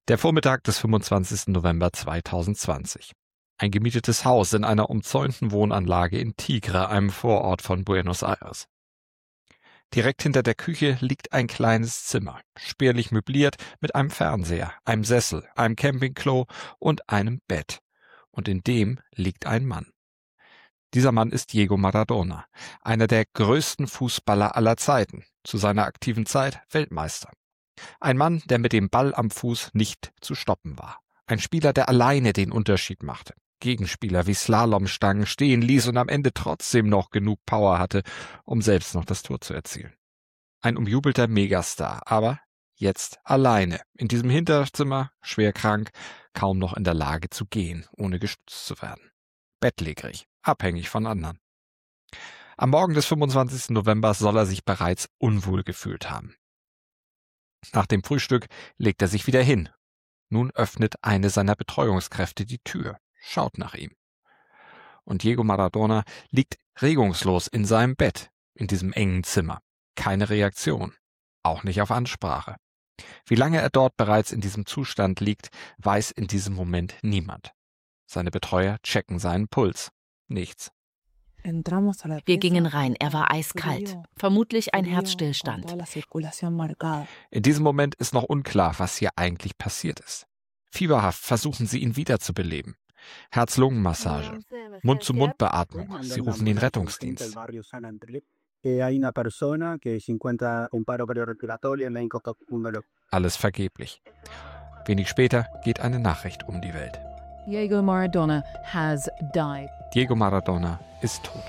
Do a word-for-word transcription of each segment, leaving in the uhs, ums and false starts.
Der Vormittag des fünfundzwanzigsten November zweitausendzwanzig. Ein gemietetes Haus in einer umzäunten Wohnanlage in Tigre, einem Vorort von Buenos Aires. Direkt hinter der Küche liegt ein kleines Zimmer, spärlich möbliert mit einem Fernseher, einem Sessel, einem Campingklo und einem Bett. Und in dem liegt ein Mann. Dieser Mann ist Diego Maradona, einer der größten Fußballer aller Zeiten, zu seiner aktiven Zeit Weltmeister. Ein Mann, der mit dem Ball am Fuß nicht zu stoppen war. Ein Spieler, der alleine den Unterschied machte. Gegenspieler wie Slalomstangen stehen ließ und am Ende trotzdem noch genug Power hatte, um selbst noch das Tor zu erzielen. Ein umjubelter Megastar, aber jetzt alleine, in diesem Hinterzimmer, schwer krank, kaum noch in der Lage zu gehen, ohne gestützt zu werden. Bettlägerig, abhängig von anderen. Am Morgen des fünfundzwanzigsten November soll er sich bereits unwohl gefühlt haben. Nach dem Frühstück legt er sich wieder hin. Nun öffnet eine seiner Betreuungskräfte die Tür, schaut nach ihm. Und Diego Maradona liegt regungslos in seinem Bett, in diesem engen Zimmer. Keine Reaktion, auch nicht auf Ansprache. Wie lange er dort bereits in diesem Zustand liegt, weiß in diesem Moment niemand. Seine Betreuer checken seinen Puls. Nichts. Wir gingen rein, er war eiskalt, vermutlich ein Herzstillstand. In diesem Moment ist noch unklar, was hier eigentlich passiert ist. Fieberhaft versuchen sie, ihn wiederzubeleben. Herz-Lungen-Massage, Mund-zu-Mund-Beatmung, sie rufen den Rettungsdienst. Alles vergeblich. Wenig später geht eine Nachricht um die Welt. Diego Maradona has died. Diego Maradona ist tot.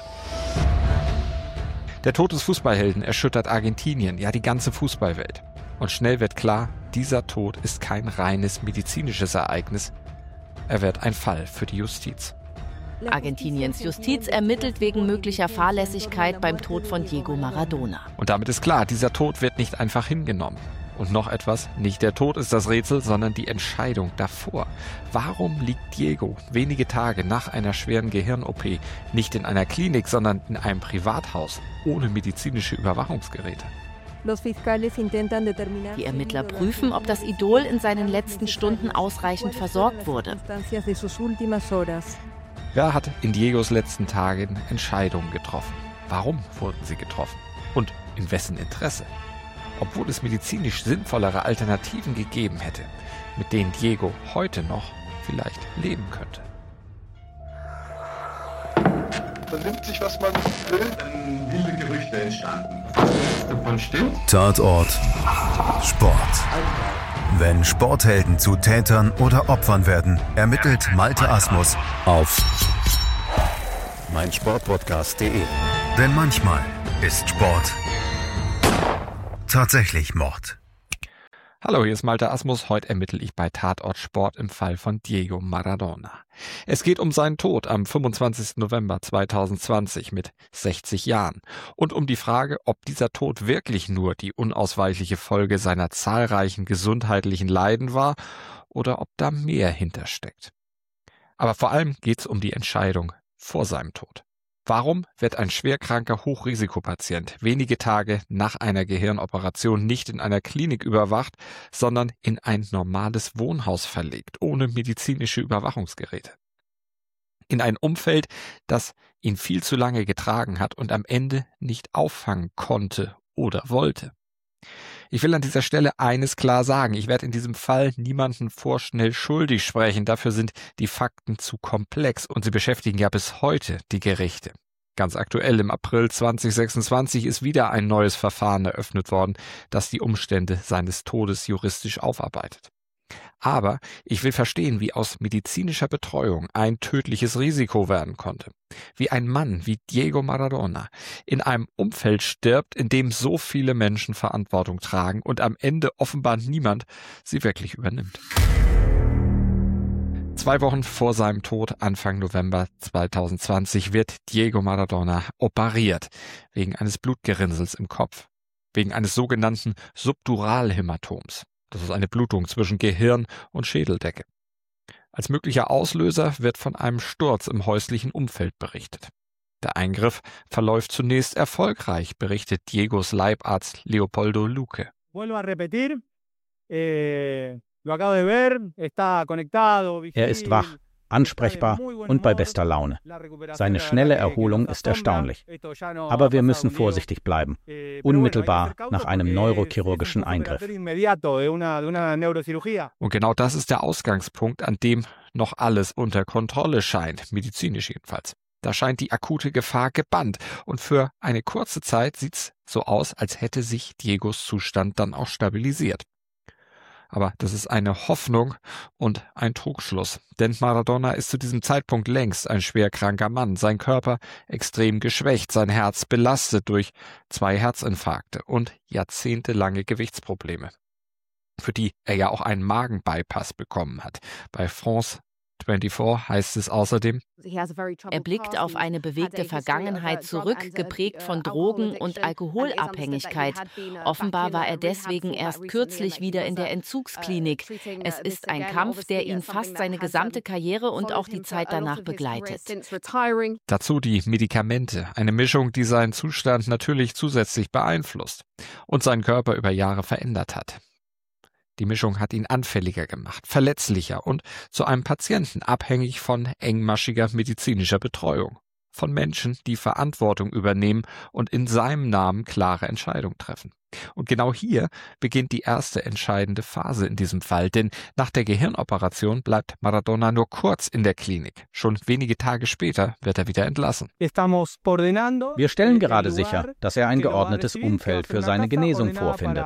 Der Tod des Fußballhelden erschüttert Argentinien, ja die ganze Fußballwelt. Und schnell wird klar, dieser Tod ist kein reines medizinisches Ereignis. Er wird ein Fall für die Justiz. Argentiniens Justiz ermittelt wegen möglicher Fahrlässigkeit beim Tod von Diego Maradona. Und damit ist klar, dieser Tod wird nicht einfach hingenommen. Und noch etwas, nicht der Tod ist das Rätsel, sondern die Entscheidung davor. Warum liegt Diego wenige Tage nach einer schweren Gehirn-O P nicht in einer Klinik, sondern in einem Privathaus ohne medizinische Überwachungsgeräte? Die Ermittler prüfen, ob das Idol in seinen letzten Stunden ausreichend versorgt wurde. Wer hat in Diegos letzten Tagen Entscheidungen getroffen? Warum wurden sie getroffen? Und in wessen Interesse? Obwohl es medizinisch sinnvollere Alternativen gegeben hätte, mit denen Diego heute noch vielleicht leben könnte. Man nimmt sich, was man will. Dann wilde Gerüchte entstanden. Davon stimmt. Tatort Sport. Wenn Sporthelden zu Tätern oder Opfern werden, ermittelt Malte Asmus auf meinsportpodcast punkt de. Denn manchmal ist Sport tatsächlich Mord. Hallo, hier ist Malte Asmus. Heute ermittle ich bei Tatort Sport im Fall von Diego Maradona. Es geht um seinen Tod am fünfundzwanzigsten November zweitausendzwanzig mit sechzig Jahren und um die Frage, ob dieser Tod wirklich nur die unausweichliche Folge seiner zahlreichen gesundheitlichen Leiden war oder ob da mehr hintersteckt. Aber vor allem geht es um die Entscheidung vor seinem Tod. Warum wird ein schwerkranker Hochrisikopatient wenige Tage nach einer Gehirnoperation nicht in einer Klinik überwacht, sondern in ein normales Wohnhaus verlegt, ohne medizinische Überwachungsgeräte? In ein Umfeld, das ihn viel zu lange getragen hat und am Ende nicht auffangen konnte oder wollte. Ich will an dieser Stelle eines klar sagen, ich werde in diesem Fall niemanden vorschnell schuldig sprechen, dafür sind die Fakten zu komplex und sie beschäftigen ja bis heute die Gerichte. Ganz aktuell im April zweitausendsechsundzwanzig ist wieder ein neues Verfahren eröffnet worden, das die Umstände seines Todes juristisch aufarbeitet. Aber ich will verstehen, wie aus medizinischer Betreuung ein tödliches Risiko werden konnte. Wie ein Mann wie Diego Maradona in einem Umfeld stirbt, in dem so viele Menschen Verantwortung tragen und am Ende offenbar niemand sie wirklich übernimmt. Zwei Wochen vor seinem Tod, Anfang November zweitausendzwanzig, wird Diego Maradona operiert, wegen eines Blutgerinnsels im Kopf, wegen eines sogenannten Subduralhämatoms. Das ist eine Blutung zwischen Gehirn und Schädeldecke. Als möglicher Auslöser wird von einem Sturz im häuslichen Umfeld berichtet. Der Eingriff verläuft zunächst erfolgreich, berichtet Diegos Leibarzt Leopoldo Luque. Vuelvo a repetir, eh, Er ist wach, ansprechbar und bei bester Laune. Seine schnelle Erholung ist erstaunlich. Aber wir müssen vorsichtig bleiben, unmittelbar nach einem neurochirurgischen Eingriff. Und genau das ist der Ausgangspunkt, an dem noch alles unter Kontrolle scheint, medizinisch jedenfalls. Da scheint die akute Gefahr gebannt und für eine kurze Zeit sieht's so aus, als hätte sich Diegos Zustand dann auch stabilisiert. Aber das ist eine Hoffnung und ein Trugschluss, denn Maradona ist zu diesem Zeitpunkt längst ein schwer kranker Mann, sein Körper extrem geschwächt, sein Herz belastet durch zwei Herzinfarkte und jahrzehntelange Gewichtsprobleme, für die er ja auch einen Magenbypass bekommen hat. Bei France vierundzwanzig heißt es außerdem: Er blickt auf eine bewegte Vergangenheit zurück, geprägt von Drogen- und Alkoholabhängigkeit. Offenbar war er deswegen erst kürzlich wieder in der Entzugsklinik. Es ist ein Kampf, der ihn fast seine gesamte Karriere und auch die Zeit danach begleitet. Dazu die Medikamente, eine Mischung, die seinen Zustand natürlich zusätzlich beeinflusst und seinen Körper über Jahre verändert hat. Die Mischung hat ihn anfälliger gemacht, verletzlicher und zu einem Patienten abhängig von engmaschiger medizinischer Betreuung. Von Menschen, die Verantwortung übernehmen und in seinem Namen klare Entscheidungen treffen. Und genau hier beginnt die erste entscheidende Phase in diesem Fall, denn nach der Gehirnoperation bleibt Maradona nur kurz in der Klinik. Schon wenige Tage später wird er wieder entlassen. Wir stellen gerade sicher, dass er ein geordnetes Umfeld für seine Genesung vorfindet.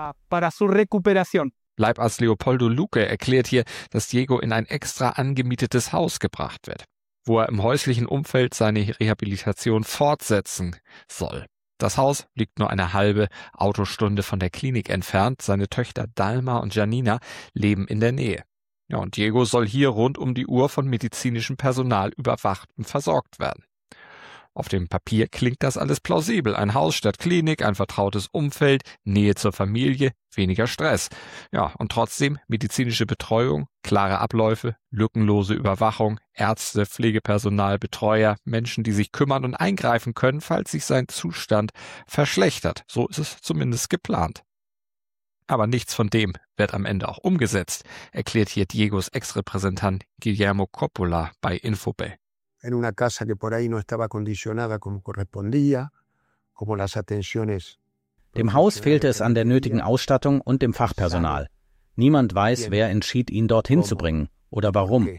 Leibarzt Leopoldo Luque erklärt hier, dass Diego in ein extra angemietetes Haus gebracht wird, wo er im häuslichen Umfeld seine Rehabilitation fortsetzen soll. Das Haus liegt nur eine halbe Autostunde von der Klinik entfernt. Seine Töchter Dalma und Janina leben in der Nähe. Ja, und Diego soll hier rund um die Uhr von medizinischem Personal überwacht und versorgt werden. Auf dem Papier klingt das alles plausibel. Ein Haus statt Klinik, ein vertrautes Umfeld, Nähe zur Familie, weniger Stress. Ja, und trotzdem medizinische Betreuung, klare Abläufe, lückenlose Überwachung, Ärzte, Pflegepersonal, Betreuer, Menschen, die sich kümmern und eingreifen können, falls sich sein Zustand verschlechtert. So ist es zumindest geplant. Aber nichts von dem wird am Ende auch umgesetzt, erklärt hier Diegos Ex-Repräsentant Guillermo Coppola bei Infobae. En una casa que por ahí no estaba condicionada como correspondía, como las atenciones. Dem Haus fehlte es an der nötigen Ausstattung und dem Fachpersonal. Niemand weiß, wer entschied, ihn dorthin zu bringen oder warum.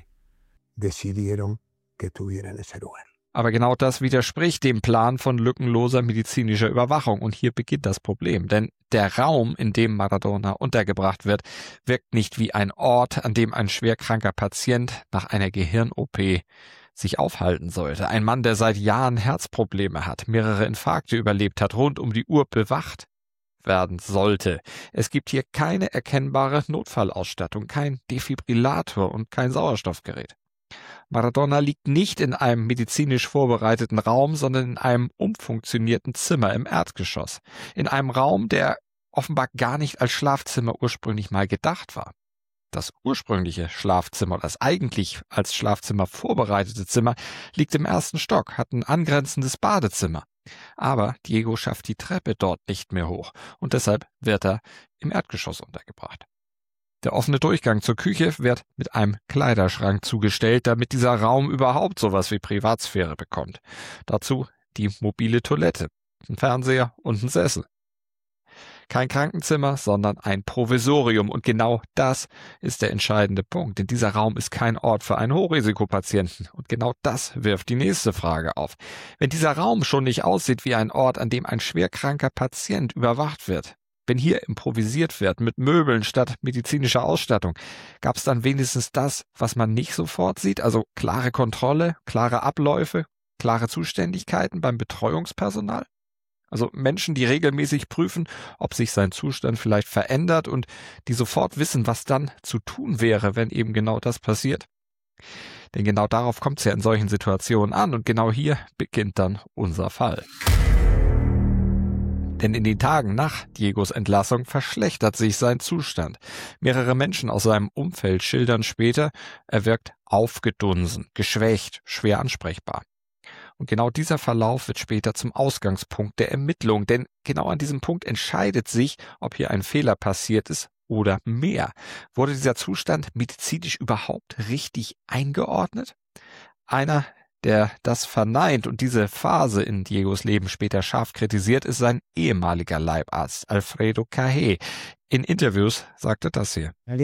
Aber genau das widerspricht dem Plan von lückenloser medizinischer Überwachung. Und hier beginnt das Problem. Denn der Raum, in dem Maradona untergebracht wird, wirkt nicht wie ein Ort, an dem ein schwerkranker Patient nach einer Gehirn-O P sich aufhalten sollte. Ein Mann, der seit Jahren Herzprobleme hat, mehrere Infarkte überlebt hat, rund um die Uhr bewacht werden sollte. Es gibt hier keine erkennbare Notfallausstattung, kein Defibrillator und kein Sauerstoffgerät. Maradona liegt nicht in einem medizinisch vorbereiteten Raum, sondern in einem umfunktionierten Zimmer im Erdgeschoss. In einem Raum, der offenbar gar nicht als Schlafzimmer ursprünglich mal gedacht war. Das ursprüngliche Schlafzimmer, das eigentlich als Schlafzimmer vorbereitete Zimmer, liegt im ersten Stock, hat ein angrenzendes Badezimmer. Aber Diego schafft die Treppe dort nicht mehr hoch und deshalb wird er im Erdgeschoss untergebracht. Der offene Durchgang zur Küche wird mit einem Kleiderschrank zugestellt, damit dieser Raum überhaupt sowas wie Privatsphäre bekommt. Dazu die mobile Toilette, ein Fernseher und ein Sessel. Kein Krankenzimmer, sondern ein Provisorium. Und genau das ist der entscheidende Punkt. Denn dieser Raum ist kein Ort für einen Hochrisikopatienten. Und genau das wirft die nächste Frage auf. Wenn dieser Raum schon nicht aussieht wie ein Ort, an dem ein schwerkranker Patient überwacht wird, wenn hier improvisiert wird mit Möbeln statt medizinischer Ausstattung, gab es dann wenigstens das, was man nicht sofort sieht? Also klare Kontrolle, klare Abläufe, klare Zuständigkeiten beim Betreuungspersonal? Also Menschen, die regelmäßig prüfen, ob sich sein Zustand vielleicht verändert und die sofort wissen, was dann zu tun wäre, wenn eben genau das passiert. Denn genau darauf kommt es ja in solchen Situationen an und genau hier beginnt dann unser Fall. Denn in den Tagen nach Diegos Entlassung verschlechtert sich sein Zustand. Mehrere Menschen aus seinem Umfeld schildern später, er wirkt aufgedunsen, geschwächt, schwer ansprechbar. Und genau dieser Verlauf wird später zum Ausgangspunkt der Ermittlung, denn genau an diesem Punkt entscheidet sich, ob hier ein Fehler passiert ist oder mehr. Wurde dieser Zustand medizinisch überhaupt richtig eingeordnet? Einer, der das verneint und diese Phase in Diegos Leben später scharf kritisiert, ist sein ehemaliger Leibarzt Alfredo Cajé. In Interviews sagte das hier. Das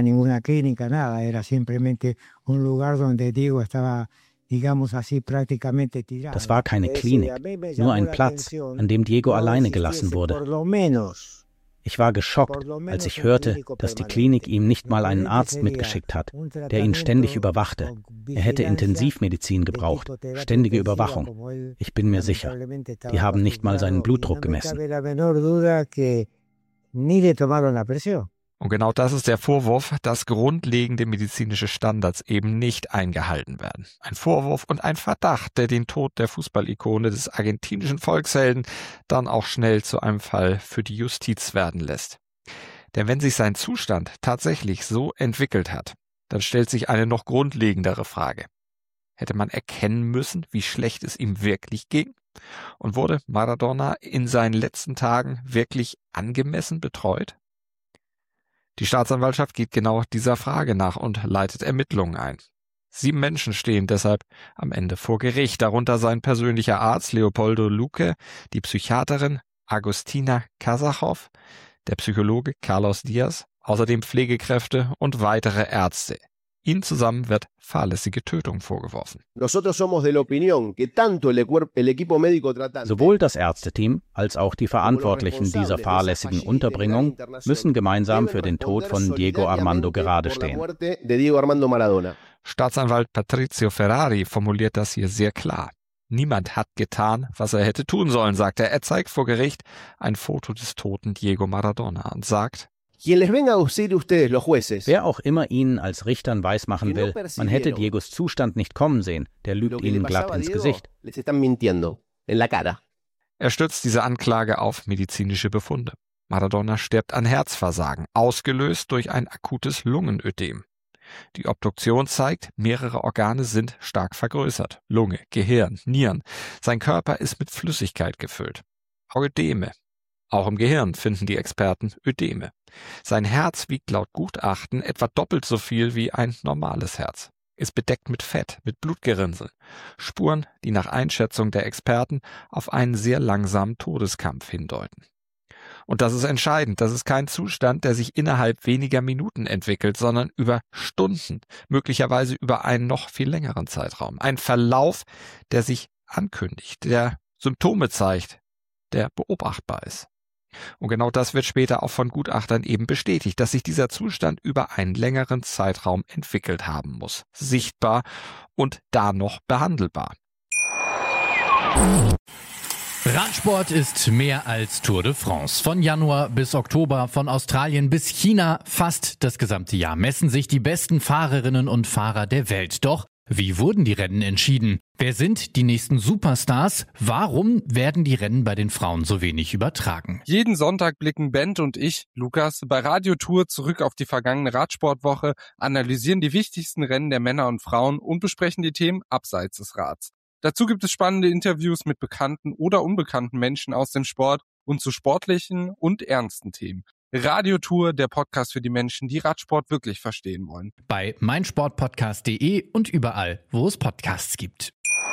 war keine Klinik, nur ein Platz, an dem Diego alleine gelassen wurde. Ich war geschockt, als ich hörte, dass die Klinik ihm nicht mal einen Arzt mitgeschickt hat, der ihn ständig überwachte. Er hätte Intensivmedizin gebraucht, ständige Überwachung. Ich bin mir sicher, die haben nicht mal seinen Blutdruck gemessen. Und genau das ist der Vorwurf, dass grundlegende medizinische Standards eben nicht eingehalten werden. Ein Vorwurf und ein Verdacht, der den Tod der Fußballikone des argentinischen Volkshelden dann auch schnell zu einem Fall für die Justiz werden lässt. Denn wenn sich sein Zustand tatsächlich so entwickelt hat, dann stellt sich eine noch grundlegendere Frage. Hätte man erkennen müssen, wie schlecht es ihm wirklich ging? Und wurde Maradona in seinen letzten Tagen wirklich angemessen betreut? Die Staatsanwaltschaft geht genau dieser Frage nach und leitet Ermittlungen ein. Sieben Menschen stehen deshalb am Ende vor Gericht, darunter sein persönlicher Arzt Leopoldo Luque, die Psychiaterin Agustina Kasachow, der Psychologe Carlos Diaz, außerdem Pflegekräfte und weitere Ärzte. Ihnen zusammen wird fahrlässige Tötung vorgeworfen. Sowohl das Ärzteteam als auch die Verantwortlichen dieser fahrlässigen Unterbringung müssen gemeinsam für den Tod von Diego Armando gerade stehen. Staatsanwalt Patrizio Ferrari formuliert das hier sehr klar. Niemand hat getan, was er hätte tun sollen, sagt er. Er zeigt vor Gericht ein Foto des toten Diego Maradona und sagt: Wer auch immer Ihnen als Richtern weismachen will, man hätte Diegos Zustand nicht kommen sehen, der lügt Ihnen glatt ins Gesicht. Er stützt diese Anklage auf medizinische Befunde. Maradona stirbt an Herzversagen, ausgelöst durch ein akutes Lungenödem. Die Obduktion zeigt, mehrere Organe sind stark vergrößert. Lunge, Gehirn, Nieren. Sein Körper ist mit Flüssigkeit gefüllt. Auch Ödeme. Auch im Gehirn finden die Experten Ödeme. Sein Herz wiegt laut Gutachten etwa doppelt so viel wie ein normales Herz. Ist bedeckt mit Fett, mit Blutgerinnsel. Spuren, die nach Einschätzung der Experten auf einen sehr langsamen Todeskampf hindeuten. Und das ist entscheidend. Das ist kein Zustand, der sich innerhalb weniger Minuten entwickelt, sondern über Stunden, möglicherweise über einen noch viel längeren Zeitraum. Ein Verlauf, der sich ankündigt, der Symptome zeigt, der beobachtbar ist. Und genau das wird später auch von Gutachtern eben bestätigt, dass sich dieser Zustand über einen längeren Zeitraum entwickelt haben muss. Sichtbar und da noch behandelbar. Radsport ist mehr als Tour de France. Von Januar bis Oktober, von Australien bis China, fast das gesamte Jahr messen sich die besten Fahrerinnen und Fahrer der Welt. Doch wie wurden die Rennen entschieden? Wer sind die nächsten Superstars? Warum werden die Rennen bei den Frauen so wenig übertragen? Jeden Sonntag blicken Bent und ich, Lukas, bei Radio Tour zurück auf die vergangene Radsportwoche, analysieren die wichtigsten Rennen der Männer und Frauen und besprechen die Themen abseits des Rads. Dazu gibt es spannende Interviews mit bekannten oder unbekannten Menschen aus dem Sport und zu sportlichen und ernsten Themen. Radio Tour, der Podcast für die Menschen, die Radsport wirklich verstehen wollen. Bei meinsportpodcast punkt de und überall, wo es Podcasts gibt.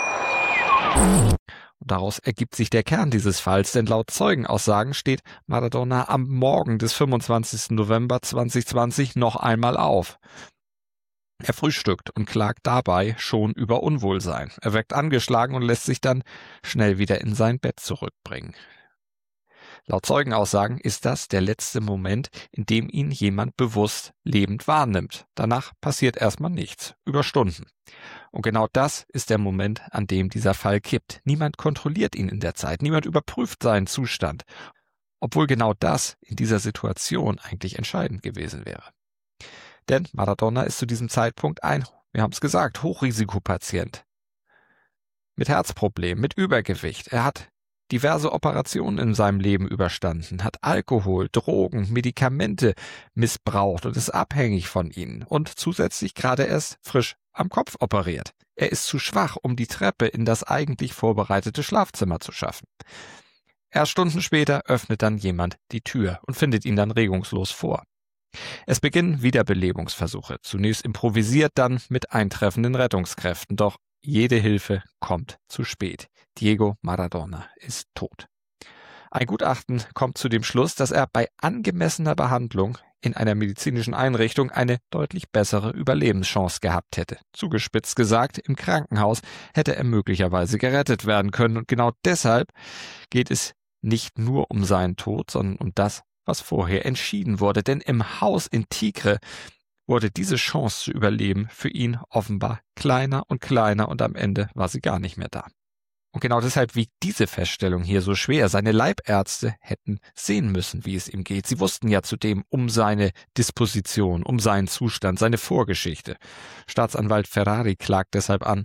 Daraus ergibt sich der Kern dieses Falls, denn laut Zeugenaussagen steht Maradona am Morgen des fünfundzwanzigsten November zweitausendzwanzig noch einmal auf. Er frühstückt und klagt dabei schon über Unwohlsein. Er wirkt angeschlagen und lässt sich dann schnell wieder in sein Bett zurückbringen. Laut Zeugenaussagen ist das der letzte Moment, in dem ihn jemand bewusst lebend wahrnimmt. Danach passiert erstmal nichts, über Stunden. Und genau das ist der Moment, an dem dieser Fall kippt. Niemand kontrolliert ihn in der Zeit, niemand überprüft seinen Zustand, obwohl genau das in dieser Situation eigentlich entscheidend gewesen wäre. Denn Maradona ist zu diesem Zeitpunkt ein, wir haben es gesagt, Hochrisikopatient. Mit Herzproblemen, mit Übergewicht. Er hat diverse Operationen in seinem Leben überstanden, hat Alkohol, Drogen, Medikamente missbraucht und ist abhängig von ihnen und zusätzlich gerade erst frisch am Kopf operiert. Er ist zu schwach, um die Treppe in das eigentlich vorbereitete Schlafzimmer zu schaffen. Erst Stunden später öffnet dann jemand die Tür und findet ihn dann regungslos vor. Es beginnen Wiederbelebungsversuche, zunächst improvisiert, dann mit eintreffenden Rettungskräften. Doch jede Hilfe kommt zu spät. Diego Maradona ist tot. Ein Gutachten kommt zu dem Schluss, dass er bei angemessener Behandlung in einer medizinischen Einrichtung eine deutlich bessere Überlebenschance gehabt hätte. Zugespitzt gesagt, im Krankenhaus hätte er möglicherweise gerettet werden können. Und genau deshalb geht es nicht nur um seinen Tod, sondern um das, was vorher entschieden wurde. Denn im Haus in Tigre wurde diese Chance zu überleben für ihn offenbar kleiner und kleiner und am Ende war sie gar nicht mehr da. Und genau deshalb wiegt diese Feststellung hier so schwer. Seine Leibärzte hätten sehen müssen, wie es ihm geht. Sie wussten ja zudem um seine Disposition, um seinen Zustand, seine Vorgeschichte. Staatsanwalt Ferrari klagt deshalb an.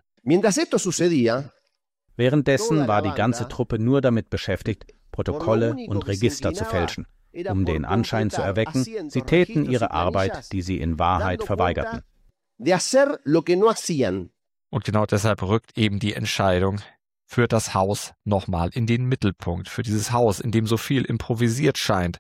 Währenddessen war die ganze Truppe nur damit beschäftigt, Protokolle und Register zu fälschen, um den Anschein zu erwecken, sie täten ihre Arbeit, die sie in Wahrheit verweigerten. Und genau deshalb rückt eben die Entscheidung für das Haus nochmal in den Mittelpunkt, für dieses Haus, in dem so viel improvisiert scheint.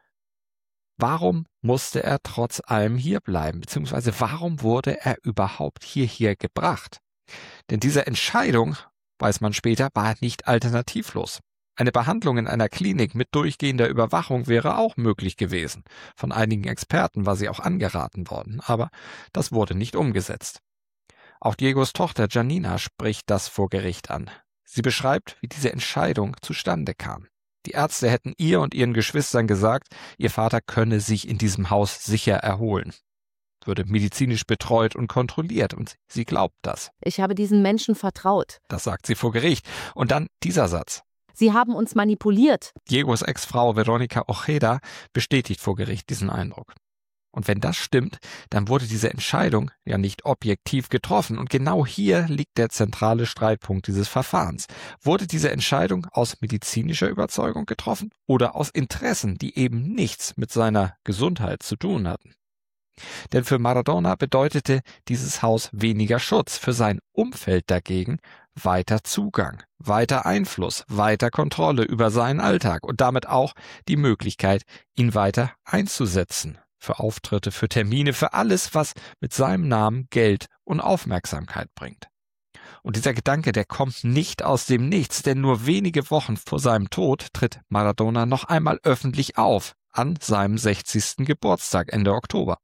Warum musste er trotz allem hierbleiben, beziehungsweise warum wurde er überhaupt hierher gebracht? Denn diese Entscheidung, weiß man später, war nicht alternativlos. Eine Behandlung in einer Klinik mit durchgehender Überwachung wäre auch möglich gewesen. Von einigen Experten war sie auch angeraten worden, aber das wurde nicht umgesetzt. Auch Diegos Tochter Janina spricht das vor Gericht an. Sie beschreibt, wie diese Entscheidung zustande kam. Die Ärzte hätten ihr und ihren Geschwistern gesagt, ihr Vater könne sich in diesem Haus sicher erholen. Würde medizinisch betreut und kontrolliert und sie glaubt das. Ich habe diesen Menschen vertraut. Das sagt sie vor Gericht. Und dann dieser Satz. Sie haben uns manipuliert. Diegos Ex-Frau Veronica Ojeda bestätigt vor Gericht diesen Eindruck. Und wenn das stimmt, dann wurde diese Entscheidung ja nicht objektiv getroffen. Und genau hier liegt der zentrale Streitpunkt dieses Verfahrens. Wurde diese Entscheidung aus medizinischer Überzeugung getroffen oder aus Interessen, die eben nichts mit seiner Gesundheit zu tun hatten? Denn für Maradona bedeutete dieses Haus weniger Schutz, für sein Umfeld dagegen weiter Zugang, weiter Einfluss, weiter Kontrolle über seinen Alltag und damit auch die Möglichkeit, ihn weiter einzusetzen. Für Auftritte, für Termine, für alles, was mit seinem Namen Geld und Aufmerksamkeit bringt. Und dieser Gedanke, der kommt nicht aus dem Nichts, denn nur wenige Wochen vor seinem Tod tritt Maradona noch einmal öffentlich auf, an seinem sechzigsten Geburtstag Ende Oktober.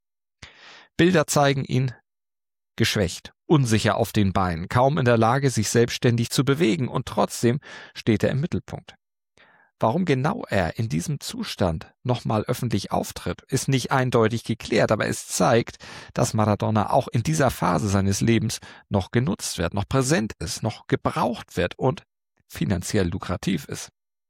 Bilder zeigen ihn geschwächt, unsicher auf den Beinen, kaum in der Lage, sich selbstständig zu bewegen, und trotzdem steht er im Mittelpunkt. Warum genau er in diesem Zustand nochmal öffentlich auftritt, ist nicht eindeutig geklärt, aber es zeigt, dass Maradona auch in dieser Phase seines Lebens noch genutzt wird, noch präsent ist, noch gebraucht wird und finanziell lukrativ ist.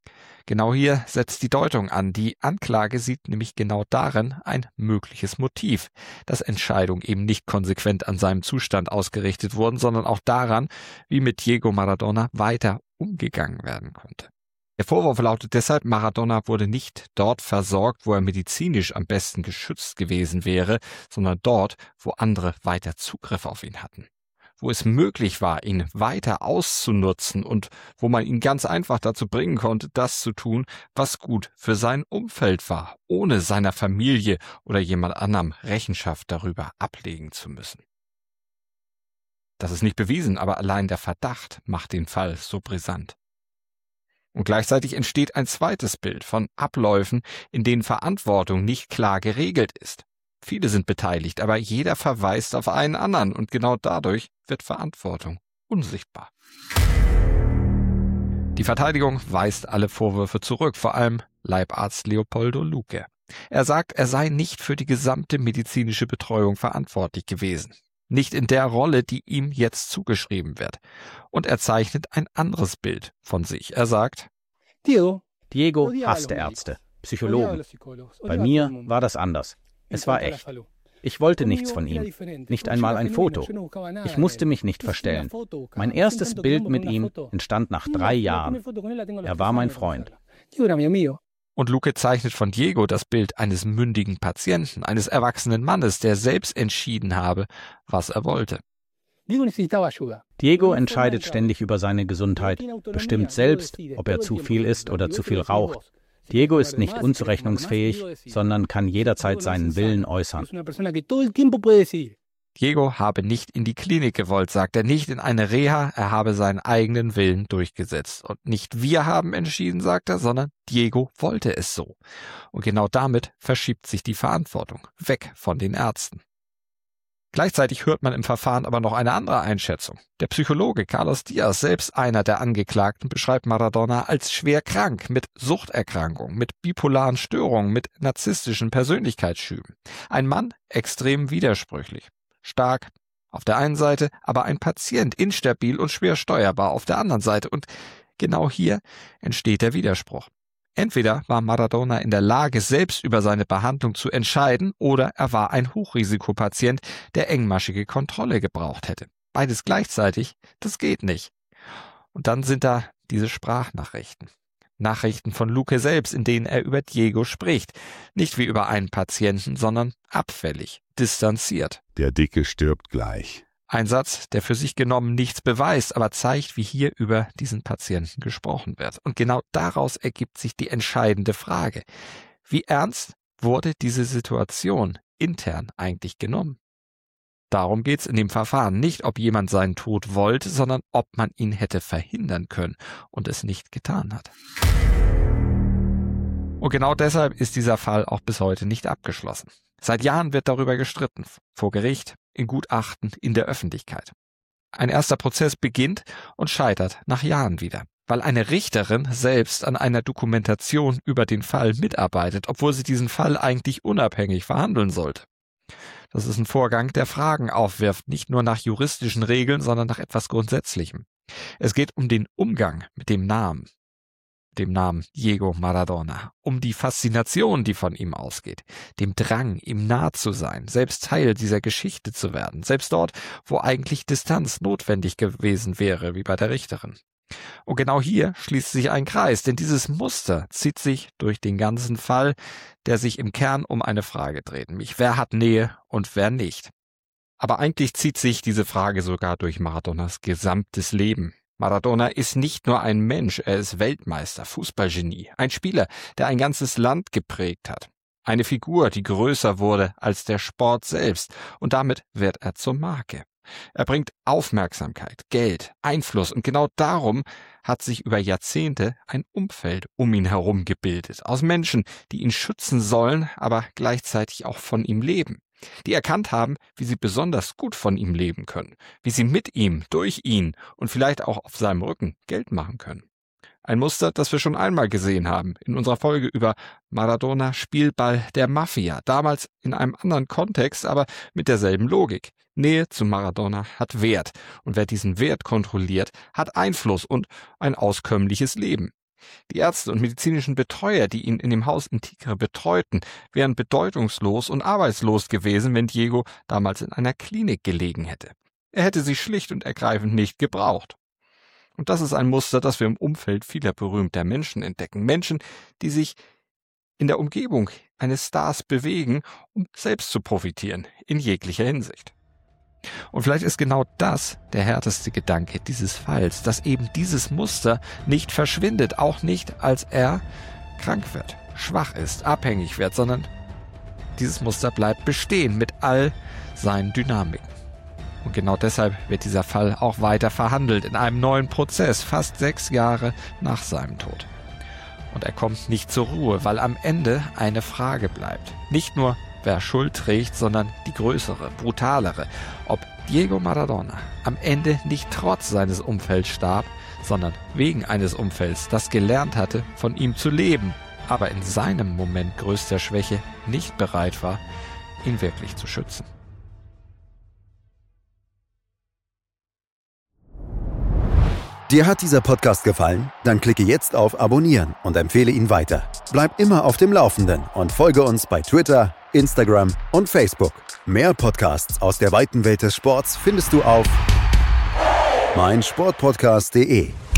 Genau hier setzt die Deutung an. Die Anklage sieht nämlich genau darin ein mögliches Motiv, dass Entscheidungen eben nicht konsequent an seinem Zustand ausgerichtet wurden, sondern auch daran, wie mit Diego Maradona weiter umgegangen werden konnte. Der Vorwurf lautet deshalb, Maradona wurde nicht dort versorgt, wo er medizinisch am besten geschützt gewesen wäre, sondern dort, wo andere weiter Zugriff auf ihn hatten. Wo es möglich war, ihn weiter auszunutzen und wo man ihn ganz einfach dazu bringen konnte, das zu tun, was gut für sein Umfeld war, ohne seiner Familie oder jemand anderem Rechenschaft darüber ablegen zu müssen. Das ist nicht bewiesen, aber allein der Verdacht macht den Fall so brisant. Und gleichzeitig entsteht ein zweites Bild von Abläufen, in denen Verantwortung nicht klar geregelt ist. Viele sind beteiligt, aber jeder verweist auf einen anderen und genau dadurch wird Verantwortung unsichtbar. Die Verteidigung weist alle Vorwürfe zurück, vor allem Leibarzt Leopoldo Luque. Er sagt, er sei nicht für die gesamte medizinische Betreuung verantwortlich gewesen. Nicht in der Rolle, die ihm jetzt zugeschrieben wird. Und er zeichnet ein anderes Bild von sich. Er sagt, Diego hasste Ärzte, Psychologen. Bei mir war das anders. Es war echt. Ich wollte nichts von ihm, nicht einmal ein Foto. Ich musste mich nicht verstellen. Mein erstes Bild mit ihm entstand nach drei Jahren. Er war mein Freund. Und Luque zeichnet von Diego das Bild eines mündigen Patienten, eines erwachsenen Mannes, der selbst entschieden habe, was er wollte. Diego entscheidet ständig über seine Gesundheit, bestimmt selbst, ob er zu viel isst oder zu viel raucht. Diego ist nicht unzurechnungsfähig, sondern kann jederzeit seinen Willen äußern. Diego habe nicht in die Klinik gewollt, sagt er, nicht in eine Reha, er habe seinen eigenen Willen durchgesetzt. Und nicht wir haben entschieden, sagt er, sondern Diego wollte es so. Und genau damit verschiebt sich die Verantwortung weg von den Ärzten. Gleichzeitig hört man im Verfahren aber noch eine andere Einschätzung. Der Psychologe Carlos Diaz, selbst einer der Angeklagten, beschreibt Maradona als schwer krank, mit Suchterkrankungen, mit bipolaren Störungen, mit narzisstischen Persönlichkeitsschüben. Ein Mann extrem widersprüchlich. Stark auf der einen Seite, aber ein Patient, instabil und schwer steuerbar auf der anderen Seite. Und genau hier entsteht der Widerspruch. Entweder war Maradona in der Lage, selbst über seine Behandlung zu entscheiden, oder er war ein Hochrisikopatient, der engmaschige Kontrolle gebraucht hätte. Beides gleichzeitig, das geht nicht. Und dann sind da diese Sprachnachrichten. Nachrichten von Luque selbst, in denen er über Diego spricht. Nicht wie über einen Patienten, sondern abfällig, distanziert. Der Dicke stirbt gleich. Ein Satz, der für sich genommen nichts beweist, aber zeigt, wie hier über diesen Patienten gesprochen wird. Und genau daraus ergibt sich die entscheidende Frage. Wie ernst wurde diese Situation intern eigentlich genommen? Darum geht's in dem Verfahren. Nicht, ob jemand seinen Tod wollte, sondern ob man ihn hätte verhindern können und es nicht getan hat. Und genau deshalb ist dieser Fall auch bis heute nicht abgeschlossen. Seit Jahren wird darüber gestritten, vor Gericht, in Gutachten, in der Öffentlichkeit. Ein erster Prozess beginnt und scheitert nach Jahren wieder, weil eine Richterin selbst an einer Dokumentation über den Fall mitarbeitet, obwohl sie diesen Fall eigentlich unabhängig verhandeln sollte. Das ist ein Vorgang, der Fragen aufwirft, nicht nur nach juristischen Regeln, sondern nach etwas Grundsätzlichem. Es geht um den Umgang mit dem Namen. dem Namen Diego Maradona, um die Faszination, die von ihm ausgeht, dem Drang, ihm nah zu sein, selbst Teil dieser Geschichte zu werden, selbst dort, wo eigentlich Distanz notwendig gewesen wäre, wie bei der Richterin. Und genau hier schließt sich ein Kreis, denn dieses Muster zieht sich durch den ganzen Fall, der sich im Kern um eine Frage dreht, nämlich wer hat Nähe und wer nicht. Aber eigentlich zieht sich diese Frage sogar durch Maradonas gesamtes Leben. Maradona ist nicht nur ein Mensch, er ist Weltmeister, Fußballgenie, ein Spieler, der ein ganzes Land geprägt hat. Eine Figur, die größer wurde als der Sport selbst, und damit wird er zur Marke. Er bringt Aufmerksamkeit, Geld, Einfluss, und genau darum hat sich über Jahrzehnte ein Umfeld um ihn herum gebildet, aus Menschen, die ihn schützen sollen, aber gleichzeitig auch von ihm leben. Die erkannt haben, wie sie besonders gut von ihm leben können, wie sie mit ihm, durch ihn und vielleicht auch auf seinem Rücken Geld machen können. Ein Muster, das wir schon einmal gesehen haben, in unserer Folge über Maradona, Spielball der Mafia, damals in einem anderen Kontext, aber mit derselben Logik. Nähe zu Maradona hat Wert, und wer diesen Wert kontrolliert, hat Einfluss und ein auskömmliches Leben. Die Ärzte und medizinischen Betreuer, die ihn in dem Haus in Tigre betreuten, wären bedeutungslos und arbeitslos gewesen, wenn Diego damals in einer Klinik gelegen hätte. Er hätte sie schlicht und ergreifend nicht gebraucht. Und das ist ein Muster, das wir im Umfeld vieler berühmter Menschen entdecken. Menschen, die sich in der Umgebung eines Stars bewegen, um selbst zu profitieren, in jeglicher Hinsicht. Und vielleicht ist genau das der härteste Gedanke dieses Falls, dass eben dieses Muster nicht verschwindet, auch nicht, als er krank wird, schwach ist, abhängig wird, sondern dieses Muster bleibt bestehen mit all seinen Dynamiken. Und genau deshalb wird dieser Fall auch weiter verhandelt in einem neuen Prozess, fast sechs Jahre nach seinem Tod. Und er kommt nicht zur Ruhe, weil am Ende eine Frage bleibt. Nicht nur, wer Schuld trägt, sondern die größere, brutalere. Ob Diego Maradona am Ende nicht trotz seines Umfelds starb, sondern wegen eines Umfelds, das gelernt hatte, von ihm zu leben, aber in seinem Moment größter Schwäche nicht bereit war, ihn wirklich zu schützen. Dir hat dieser Podcast gefallen? Dann klicke jetzt auf Abonnieren und empfehle ihn weiter. Bleib immer auf dem Laufenden und folge uns bei Twitter, Instagram und Facebook. Mehr Podcasts aus der weiten Welt des Sports findest du auf meinsportpodcast punkt de.